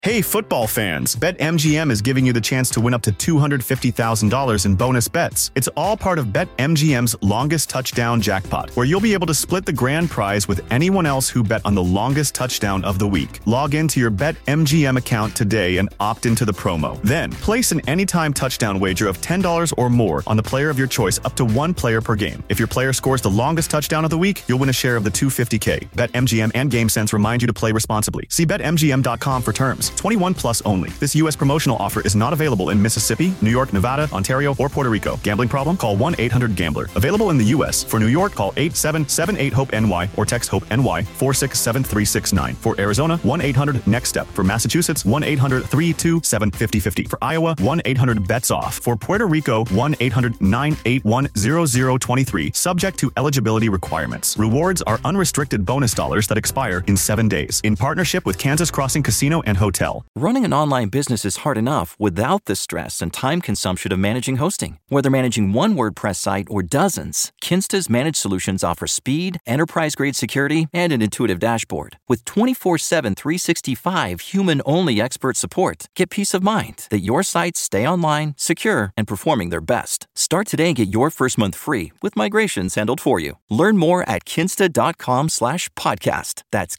Hey, football fans! BetMGM is giving you the chance to win up to $250,000 in bonus bets. It's all part of BetMGM's longest touchdown jackpot, where you'll be able to split the grand prize with anyone else who bet on the longest touchdown of the week. Log into your BetMGM account today and opt into the promo. Then, place an anytime touchdown wager of $10 or more on the player of your choice up to one player per game. If your player scores the longest touchdown of the week, you'll win a share of the $250K. BetMGM and GameSense remind you to play responsibly. See BetMGM.com for terms. 21 plus only. This U.S. promotional offer is not available in Mississippi, New York, Nevada, Ontario, or Puerto Rico. Gambling problem? Call 1-800-GAMBLER. Available in the U.S. For New York, call 877-8-HOPE-NY or text HOPE-NY 467-369. For Arizona, 1-800-NEXT-STEP. For Massachusetts, 1-800-327-5050. For Iowa, 1-800-BETS-OFF. For Puerto Rico, 1-800-981-0023. Subject to eligibility requirements. Rewards are unrestricted bonus dollars that expire in 7 days. In partnership with Kansas Crossing Casino and Hotel. Running an online business is hard enough without the stress and time consumption of managing hosting. Whether managing one WordPress site or dozens, Kinsta's managed solutions offer speed, enterprise-grade security, and an intuitive dashboard. With 24/7, 365 human-only expert support, get peace of mind that your sites stay online, secure, and performing their best. Start today and get your first month free with migrations handled for you. Learn more at kinsta.com/podcast. That's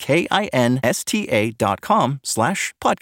KINSTA.com/podcast.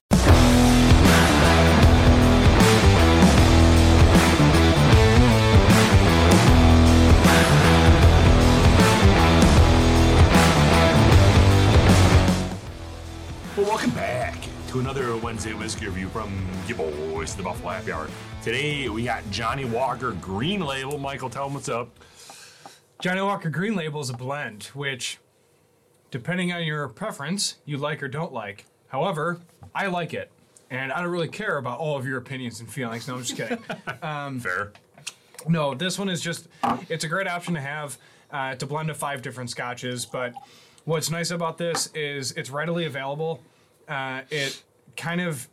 Well, welcome back to another Wednesday Whiskey Review from your boys, the Buffalo Happy Hour. Today, we got Johnny Walker Green Label. Michael, tell him what's up. Johnny Walker Green Label is a blend, which, depending on your preference, you like or don't like. However, I like it, and I don't really care about all of your opinions and feelings. No, I'm just kidding. Fair. No, this one is just, it's a great option to have. It's a blend of 5 different scotches, but what's nice about this is it's readily available. It kind of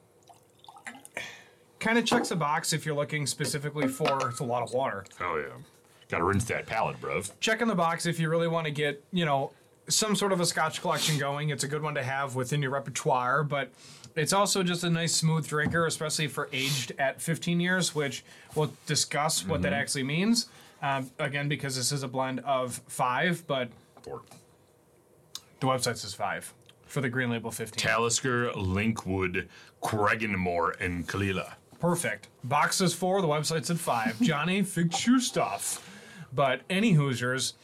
checks a box if you're looking specifically for, it's a lot of water. Oh, yeah. Gotta rinse that palate, bruv. Checking the box if you really want to get, some sort of a scotch collection going. It's a good one to have within your repertoire, but it's also just a nice smooth drinker, especially for aged at 15 years, which we'll discuss what that actually means. Again, because this is a blend of 5, but 4. The website says 5 for the Green Label 15. Talisker, Linkwood, Craigenmore, and Kalila. Perfect. Box says 4, the website said 5. Johnny, fix your stuff. But any Hoosiers,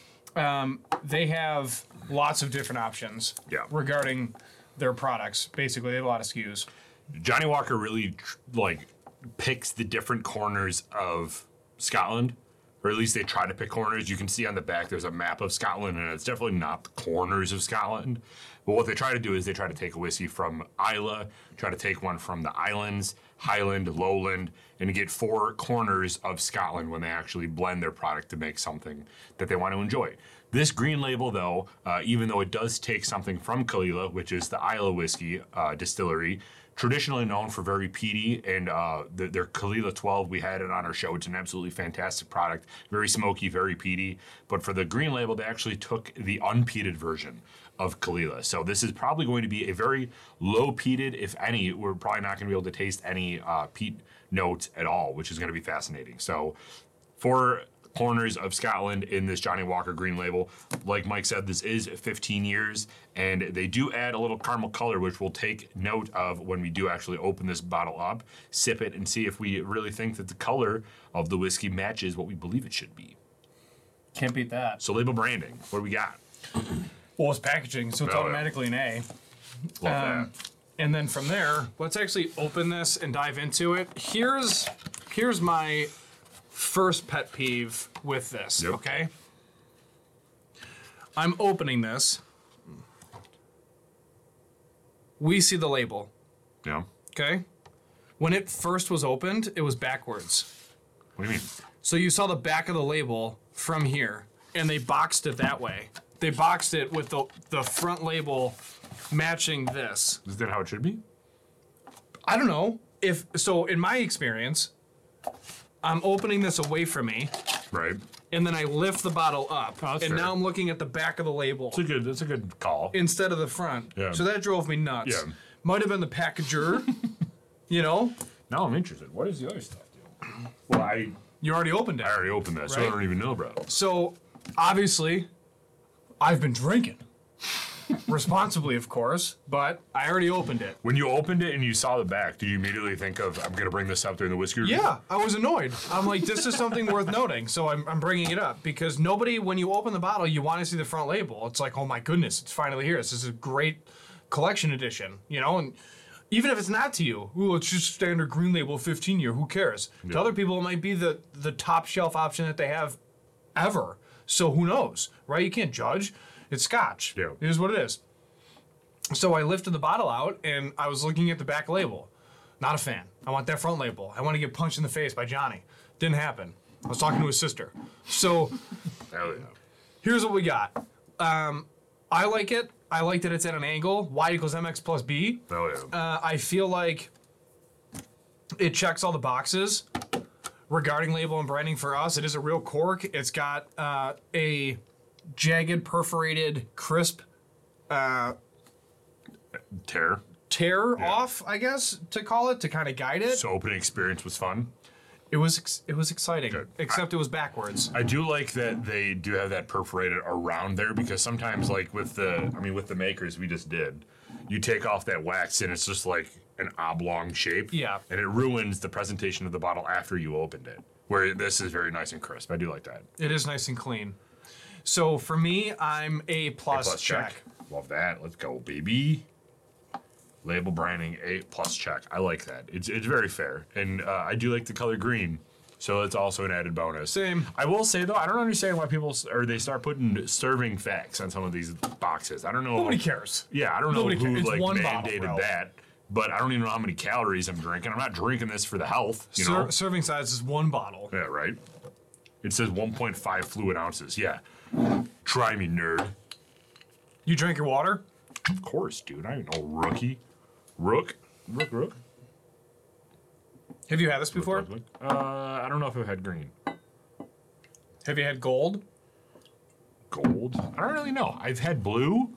they have lots of different options regarding their products. Basically, they have a lot of SKUs. Johnny Walker really picks the different corners of Scotland, or at least they try to pick corners. You can see on the back there's a map of Scotland, and it's definitely not the corners of Scotland. But what they try to do is they try to take a whiskey from Islay, try to take one from the islands, Highland, Lowland, and get 4 corners of Scotland when they actually blend their product to make something that they want to enjoy. This Green Label, though, even though it does take something from Kalila, which is the Islay whiskey distillery, traditionally known for very peaty, and their Kalila 12, we had it on our show. It's an absolutely fantastic product, very smoky, very peaty. But for the Green Label, they actually took the unpeated version of Kalila. So this is probably going to be a very low peated, if any. We're probably not going to be able to taste any peat notes at all, which is going to be fascinating. So 4 corners of Scotland in this Johnny Walker Green Label. Like Mike said, this is 15 years, and they do add a little caramel color, which we'll take note of when we do actually open this bottle up, sip it, and see if we really think that the color of the whiskey matches what we believe it should be. Can't beat that. So label branding, what do we got? Well, it's packaging, so it's automatically an A. Love that. And then from there, let's actually open this and dive into it. Here's my first pet peeve with this, okay? I'm opening this. We see the label. Yeah. Okay? When it first was opened, it was backwards. What do you mean? So you saw the back of the label from here, and they boxed it that way. They boxed it with the front label matching this. Is that how it should be? I don't know. So in my experience, I'm opening this away from me. Right. And then I lift the bottle up. Oh, that's and fair. now I'm looking at the back of the label. That's a good call. Instead of the front. Yeah. So that drove me nuts. Yeah. Might have been the packager. You know? Now I'm interested. What is the other stuff, dude? Well, You already opened it. I already opened that, so I Right. don't even know, bro. So, obviously, I've been drinking. Responsibly, of course, but I already opened it. When you opened it and you saw the back, did you immediately think of, I'm going to bring this up during the whiskey review? Yeah, I was annoyed. I'm like, this is something worth noting, so I'm bringing it up. Because nobody, when you open the bottle, you want to see the front label. It's like, oh my goodness, it's finally here. This is a great collection edition, you know? And even if it's not to you, ooh, it's just standard green label 15-year, who cares? Yeah. To other people, it might be the top shelf option that they have ever. So who knows, right? You can't judge. It's Scotch. Yeah. It is what it is. So I lifted the bottle out, and I was looking at the back label. Not a fan. I want that front label. I want to get punched in the face by Johnny. Didn't happen. I was talking to his sister. So Hell yeah. here's what we got. I like it. I like that it's at an angle. Y equals MX plus B. Hell yeah. I feel like it checks all the boxes regarding label and branding for us. It is a real cork. It's got a jagged, perforated, crisp tear off, I guess, to call it, to kind of guide it. So opening experience was fun. It was exciting, Good. except it was backwards. I do like that they do have that perforated around there, because sometimes, like with the makers we just did, you take off that wax and it's just like an oblong shape. Yeah. And it ruins the presentation of the bottle after you opened it. Where this is very nice and crisp. I do like that. It is nice and clean. So for me, I'm A+, Plus check. Love that. Let's go, baby. Label branding A+ check. I like that. It's very fair, and I do like the color green, so it's also an added bonus. Same. I will say though, I don't understand why people they start putting serving facts on some of these boxes. I don't know. Nobody cares. Yeah, I don't know Nobody who cares. It's like one bottle, mandated bro. that, but I don't even know how many calories I'm drinking. I'm not drinking this for the health. You know. Serving size is one bottle. Yeah, right. It says 1.5 fluid ounces. Yeah. Try me, nerd. You drink your water? Of course, dude. I ain't no rookie. Rook. Have you had this before? I don't know if I've had green. Have you had gold? Gold? I don't really know. I've had blue.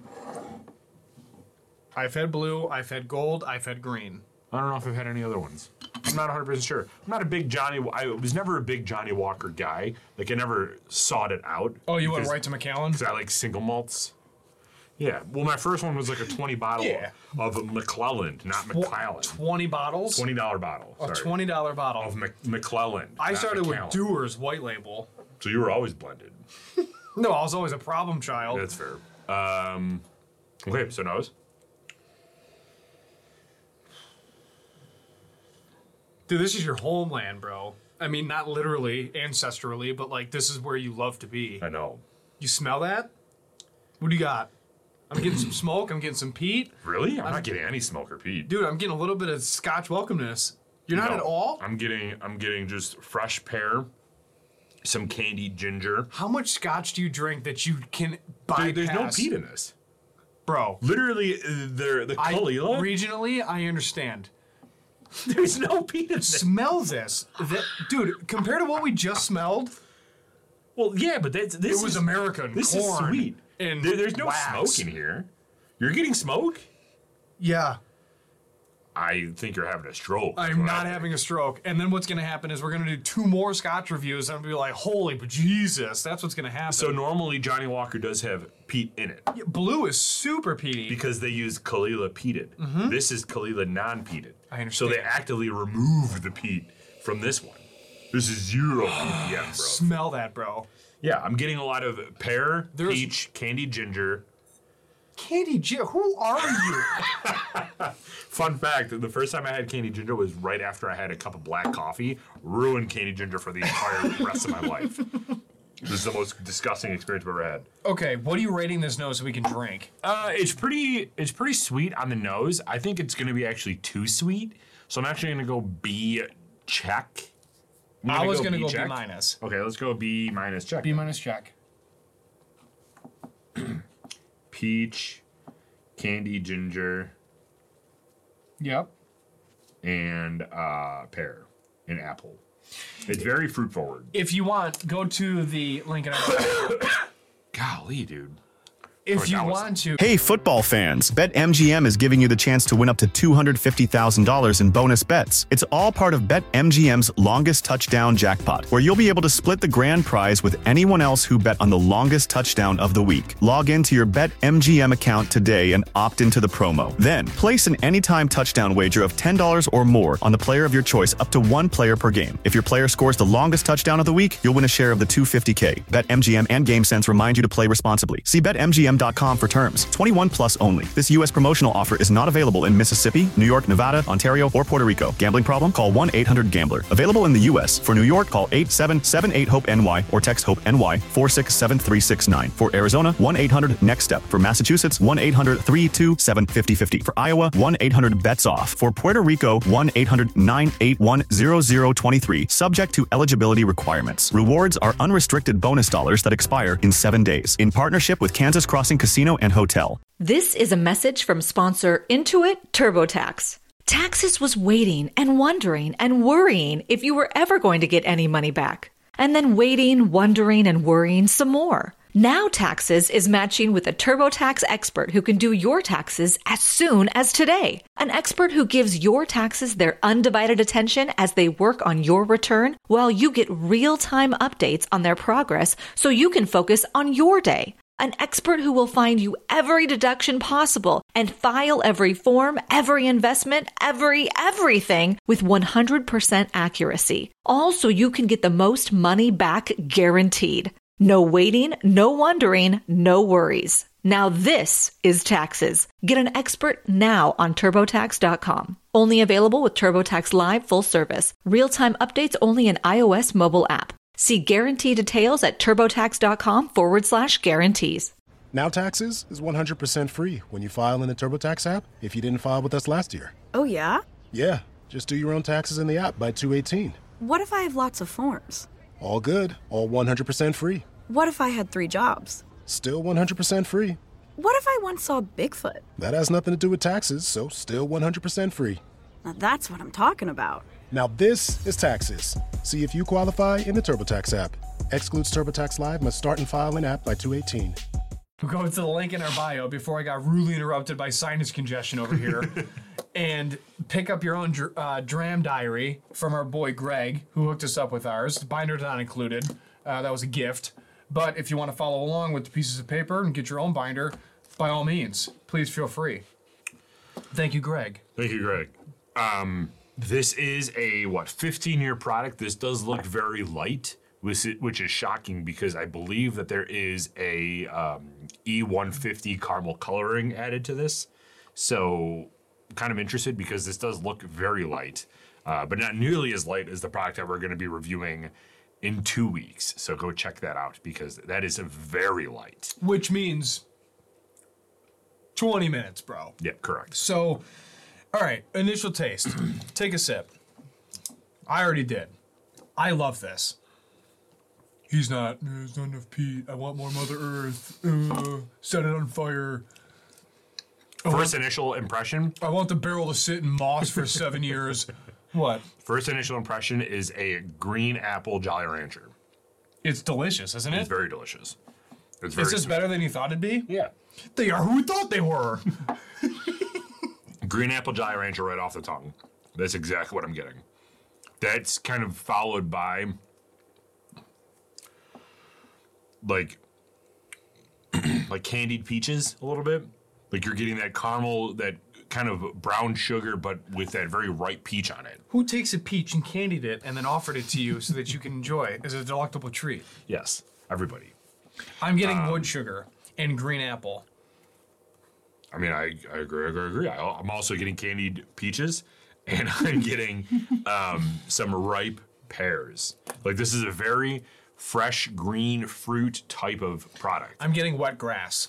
I've had blue, I've had gold, I've had green. I don't know if I've had any other ones. I'm not 100% sure. I'm not a big I was never a big Johnny Walker guy. Like, I never sought it out. Oh, you went right to Macallan? Because I like single malts. Yeah. Well, my first one was like a 20 bottle of McClelland, not McClellan. 20 bottles? $20 bottle. A Sorry. $20 bottle. Of McClelland. I not started with Macallan. Dewar's white label. So you were always blended. No, I was always a problem child. That's fair. Okay, so nose. Dude, this is your homeland, bro. I mean, not literally, ancestrally, but like this is where you love to be. I know. You smell that? What do you got? I'm getting some smoke. I'm getting some peat. Really? I'm not getting any smoke or peat. Dude, I'm getting a little bit of Scotch welcomeness. You're not No, at all? I'm getting just fresh pear, some candied ginger. How much Scotch do you drink that you can bypass? Dude, there's no peat in this. Bro. Literally, the Kalila. Regionally, I understand. There's no peat in this. Smell this. Dude, compared to what we just smelled, Well, yeah, but this it was is American This corn is sweet. and There's no wax. smoke in here. You're getting smoke? Yeah. I think you're having a stroke. I'm not having a stroke. And then what's going to happen is we're going to do 2 more Scotch reviews. And I'm going to be like, holy but Jesus, that's what's going to happen. So normally Johnny Walker does have peat in it Yeah, blue is super peaty. because they use Kalila peated. This is Kalila non-peated. I understand. So they actively removed the peat from this one. This is 0 ppm, bro. Smell that, bro. Yeah, I'm getting a lot of pear, There's- peach, candied ginger. Candy Jill, who are you? Fun fact, the first time I had candied ginger was right after I had a cup of black coffee. Ruined candied ginger for the entire rest of my life. This is the most disgusting experience I've ever had. Okay, what are you rating this nose so we can drink? It's pretty sweet on the nose. I think it's gonna be actually too sweet. So I'm actually gonna go B check. I was going to go B check. minus. Okay, let's go B minus check. B minus check. Peach, candy ginger, Yep. and pear and apple. It's very fruit forward. If you want, go to the link in our Golly, dude. If you want to. Hey, football fans, BetMGM is giving you the chance to win up to $250,000 in bonus bets. It's all part of BetMGM's longest touchdown jackpot, where you'll be able to split the grand prize with anyone else who bet on the longest touchdown of the week. Log into your BetMGM account today and opt into the promo. Then, place an anytime touchdown wager of $10 or more on the player of your choice up to one player per game. If your player scores the longest touchdown of the week, you'll win a share of the $250K. BetMGM and GameSense remind you to play responsibly. See BetMGM.com for terms. 21 plus only. This U.S. promotional offer is not available in Mississippi, New York, Nevada, Ontario, or Puerto Rico. Gambling problem? Call 1-800-GAMBLER. Available in the U.S. For New York, call 877-8-HOPE-NY or text HOPE-NY 467-369. For Arizona, 1-800-NEXT-STEP. For Massachusetts, 1-800-327-5050. For Iowa, 1-800-BETS-OFF. For Puerto Rico, 1-800-981-0023. Subject to eligibility requirements. Rewards are unrestricted bonus dollars that expire in 7 days. In partnership with Kansas Crossing Casino and Hotel. This is a message from sponsor Intuit TurboTax. Taxes was waiting and wondering and worrying if you were ever going to get any money back. And then waiting, wondering, and worrying some more. Now Taxes is matching with a TurboTax expert who can do your taxes as soon as today. An expert who gives your taxes their undivided attention as they work on your return while you get real-time updates on their progress so you can focus on your day. An expert who will find you every deduction possible and file every form, every investment, everything with 100% accuracy. All so you can get the most money back guaranteed. No waiting, no wondering, no worries. Now this is Taxes. Get an expert now on TurboTax.com. Only available with TurboTax Live full service. Real-time updates only in iOS mobile app. See guarantee details at TurboTax.com/guarantees. Now Taxes is 100% free when you file in the TurboTax app if you didn't file with us last year. Oh, yeah? Yeah, just do your own taxes in the app by 2/18. What if I have lots of forms? All good, all 100% free. What if I had 3 jobs? Still 100% free. What if I once saw Bigfoot? That has nothing to do with taxes, so still 100% free. Now that's what I'm talking about. Now this is Taxes. See if you qualify in the TurboTax app. Excludes TurboTax Live, must start and file in app by 2/18. We'll go to the link in our bio before I got rudely interrupted by sinus congestion over here. And pick up your own Dram diary from our boy Greg, who hooked us up with ours. The binder's not included. That was a gift. But if you want to follow along with the pieces of paper and get your own binder, by all means, please feel free. Thank you, Greg. Thank you, Greg. This is a, 15-year product. This does look very light, which is shocking because I believe that there is a E150 caramel coloring added to this. So I'm kind of interested because this does look very light, but not nearly as light as the product that we're going to be reviewing in 2 weeks. So go check that out because that is very light. Which means 20 minutes, bro. Yeah, correct. So, all right, initial taste. Take a sip. I already did. I love this. There's not enough Pete. I want more Mother Earth. Set it on fire. First initial impression. I want the barrel to sit in moss for 7 years. What? First initial impression is a green apple Jolly Rancher. It's delicious, isn't it? It's very delicious. Is this better than you thought it'd be? Yeah. They are who we thought they were. Green apple Jolly Rancher right off the tongue. That's exactly what I'm getting. That's kind of followed by like candied peaches a little bit. Like you're getting that caramel, that kind of brown sugar, but with that very ripe peach on it. Who takes a peach and candied it and then offered it to you so that you can enjoy as a delectable treat? Yes, everybody. I'm getting wood sugar and green apple. I mean, I agree. I'm also getting candied peaches, and I'm getting some ripe pears. Like this is a very fresh green fruit type of product. I'm getting wet grass.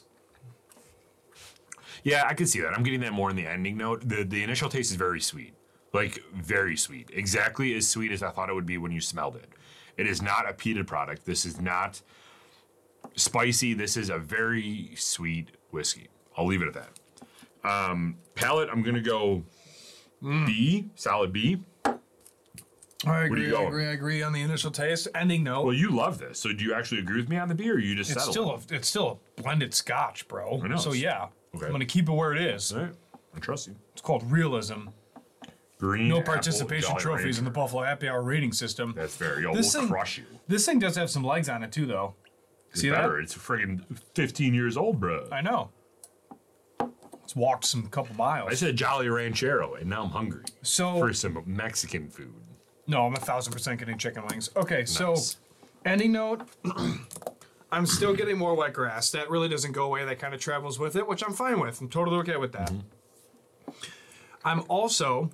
Yeah, I can see that. I'm getting that more in the ending note. The initial taste is very sweet. Like, very sweet. Exactly as sweet as I thought it would be when you smelled it. It is not a peated product. This is not spicy. This is a very sweet whiskey. I'll leave it at that. Palate, I'm going to go B, solid B. I What are you agree. I agree on the initial taste. Ending note. Well, you love this. So do you actually agree with me on the beer, or you just it's settle? still a blended Scotch, bro. I know. So yeah, Okay. I'm gonna keep it where it is. All right. I trust you. It's called realism. Green No apple participation Jolly trophies in the Rancher. Buffalo Happy Hour rating system. That's fair. Yo, This we'll thing- crush you. This thing does have some legs on it too, though. It's See better. that? It's friggin' 15 years old, bro. I know. It's walked some couple miles. I said Jolly Ranchero, and now I'm hungry So for some Mexican food. no, I'm 1,000% getting chicken wings. Okay, so Nice. ending note. I'm still getting more wet grass. That really doesn't go away. That kind of travels with it, which I'm fine with. I'm totally okay with that. I'm also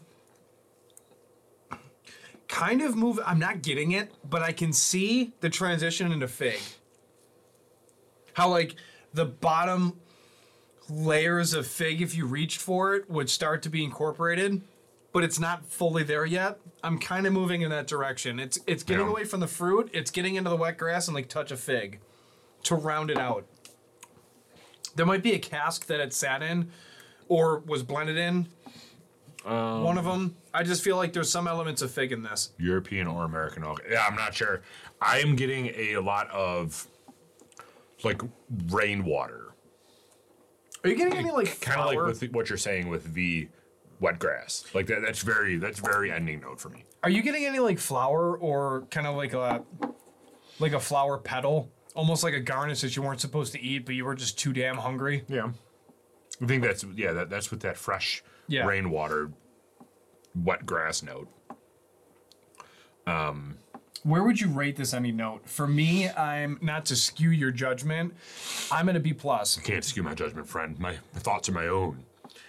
kind of moving. I'm not getting it, but I can see the transition into fig. How like the bottom layers of fig, if you reached for it, would start to be incorporated, but it's not fully there yet. I'm kind of moving in that direction. It's getting Yeah. away from the fruit. It's getting into the wet grass and like touch of fig to round it out. There might be a cask that it sat in or was blended in. One of them. I just feel like there's some elements of fig in this. European or American oak. Yeah, I'm not sure. I am getting a lot of like rainwater. Are you getting any like Kind of like flower? with what you're saying with the wet grass. Like that's very ending note for me. Are you getting any like flower or kind of like a flower petal? Almost like a garnish that you weren't supposed to eat, but you were just too damn hungry. Yeah. I think that's that's with that fresh Yeah. rainwater wet grass note. Where would you rate this any note? For me, I'm not to skew your judgment. I'm at a B plus. Can't skew my judgment, friend. My thoughts are my own.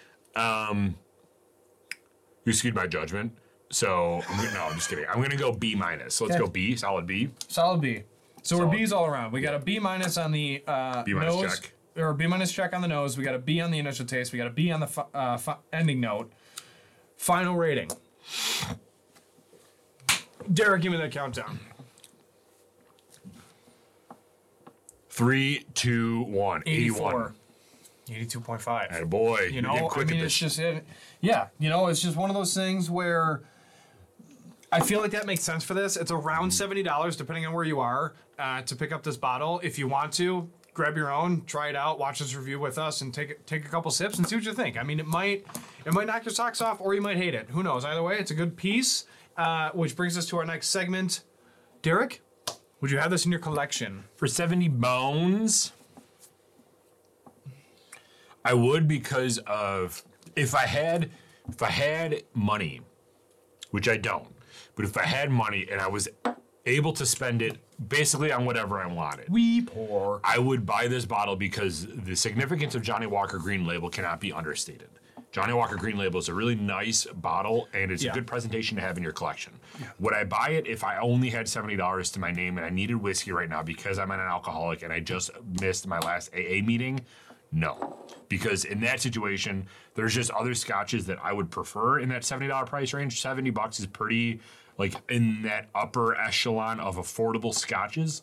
You skewed my judgment. So I'm just kidding. I'm gonna go B minus. So let's Okay. go B, solid B. Solid B. So Solid we're B's B. all around. We got a B minus on the B minus nose, check. or B minus check on the nose. We got a B on the initial taste. We got a B on the ending note. Final rating. Derek, give me that countdown. 3, 2, 1. 81. 82.5. Attaboy. You know, I mean, it's just, it's just one of those things where I feel like that makes sense for this. It's around $70, depending on where you are, to pick up this bottle. If you want to, grab your own, try it out, watch this review with us, and take a couple sips and see what you think. I mean, it might knock your socks off, or you might hate it. Who knows? Either way, it's a good piece, which brings us to our next segment. Derek, would you have this in your collection? For 70 bones, I would, because of if I had money, which I don't, but if I had money and I was able to spend it basically on whatever I wanted, We pour. I would buy this bottle because the significance of Johnny Walker Green Label cannot be understated. Johnny Walker Green Label is a really nice bottle, and it's Yeah. a good presentation to have in your collection. Would I buy it if I only had $70 to my name and I needed whiskey right now because I'm an alcoholic and I just missed my last AA meeting? No. Because in that situation, there's just other scotches that I would prefer in that $70 price range. $70 is pretty, like, in that upper echelon of affordable scotches.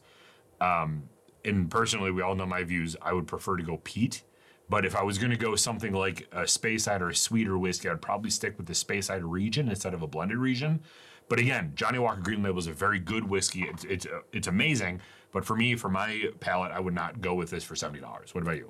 And personally, we all know my views. I would prefer to go peat. But if I was going to go something like a Speyside or a sweeter whiskey, I'd probably stick with the Speyside region instead of a blended region. But again, Johnny Walker Green Label is a very good whiskey. It's amazing. But for me, for my palate, I would not go with this for $70. What about you?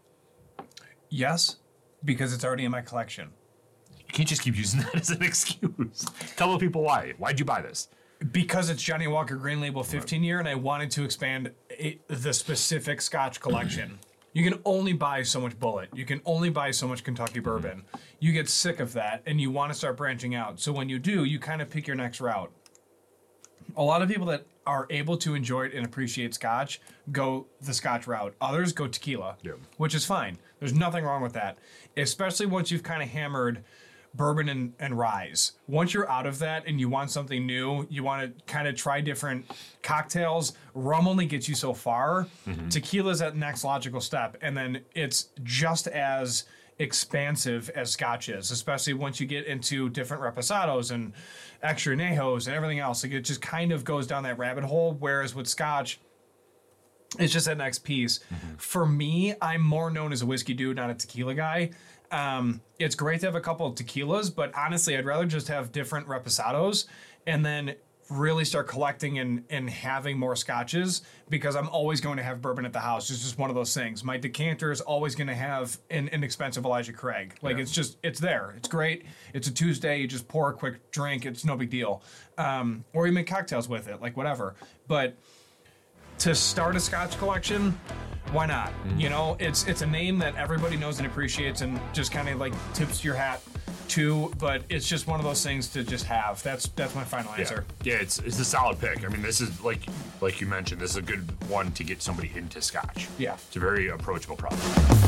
Yes, because it's already in my collection. You can't just keep using that as an excuse. Tell the people why. Why'd you buy this? Because it's Johnny Walker Green Label 15 year, and I wanted to expand the specific Scotch collection. You can only buy so much Bullet. You can only buy so much Kentucky bourbon. You get sick of that, and you want to start branching out. So when you do, you kind of pick your next route. A lot of people that are able to enjoy it and appreciate Scotch go the Scotch route. Others go tequila, which is fine. There's nothing wrong with that, especially once you've kind of hammered bourbon and ryes. Once you're out of that and you want something new, you want to kind of try different cocktails, rum only gets you so far. Tequila's that next logical step, and then it's just as expansive as Scotch is, especially once you get into different reposados and extra anejos and everything else. Like, it just kind of goes down that rabbit hole, whereas with Scotch, it's just that next piece. For me, I'm more known as a whiskey dude, not a tequila guy. It's great to have a couple of tequilas, but honestly, I'd rather just have different reposados and then really start collecting and having more scotches, because I'm always going to have bourbon at the house. It's just one of those things. My decanter is always going to have an inexpensive Elijah Craig. Like, it's there. It's great. It's a Tuesday. You just pour a quick drink. It's no big deal. Or you make cocktails with it, like whatever. But to start a scotch collection, why not? You know, it's a name that everybody knows and appreciates and just kind of like tips your hat to, but it's just one of those things to just have. That's my final answer. Yeah, it's a solid pick. I mean, this is like you mentioned, this is a good one to get somebody into scotch. Yeah. It's a very approachable product.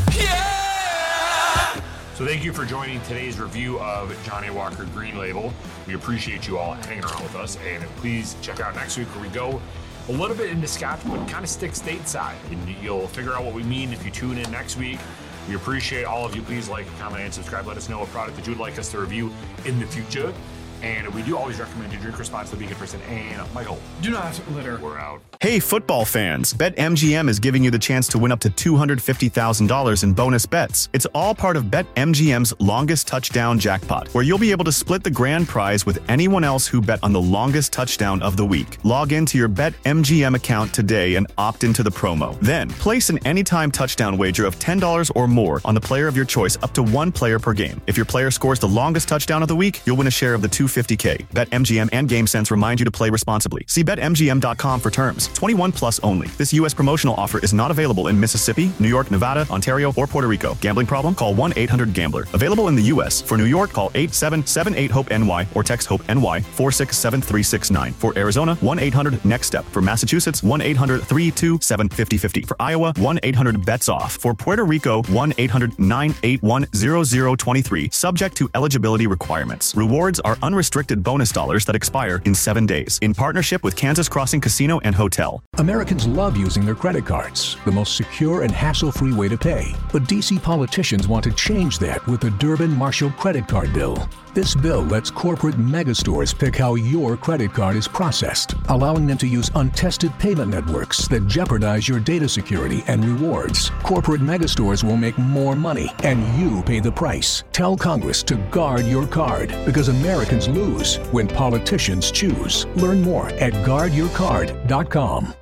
So thank you for joining today's review of Johnnie Walker Green Label. We appreciate you all hanging around with us, and please check out next week where we go a little bit into scotch, but kind of stick stateside, and you'll figure out what we mean if you tune in next week. We appreciate all of you. Please like, comment, and subscribe. Let us know what product that you would like us to review in the future. And we do always recommend you drink responsibly, be a good person. And Michael, do not litter. We're out. Hey, football fans, BetMGM is giving you the chance to win up to $250,000 in bonus bets. It's all part of BetMGM's longest touchdown jackpot, where you'll be able to split the grand prize with anyone else who bet on the longest touchdown of the week. Log into your BetMGM account today and opt into the promo. Then, place an anytime touchdown wager of $10 or more on the player of your choice, up to one player per game. If your player scores the longest touchdown of the week, you'll win a share of the $250K. BetMGM and GameSense remind you to play responsibly. See BetMGM.com for terms. 21 plus only. This U.S. promotional offer is not available in Mississippi, New York, Nevada, Ontario, or Puerto Rico. Gambling problem? Call 1-800-GAMBLER. Available in the U.S. For New York, call 877-8-HOPE-NY or text HOPE-NY 467-369. For Arizona, 1-800-NEXT-STEP. For Massachusetts, 1-800-327-5050. For Iowa, 1-800-BETS-OFF. For Puerto Rico, 1-800-981-0023. Subject to eligibility requirements. Rewards are unrestricted bonus dollars that expire in 7 days. In partnership with Kansas Crossing Casino and Hotel. Americans love using their credit cards, the most secure and hassle-free way to pay. But D.C. politicians want to change that with the Durbin-Marshall credit card bill. This bill lets corporate megastores pick how your credit card is processed, allowing them to use untested payment networks that jeopardize your data security and rewards. Corporate megastores will make more money, and you pay the price. Tell Congress to guard your card, because Americans lose when politicians choose. Learn more at guardyourcard.com.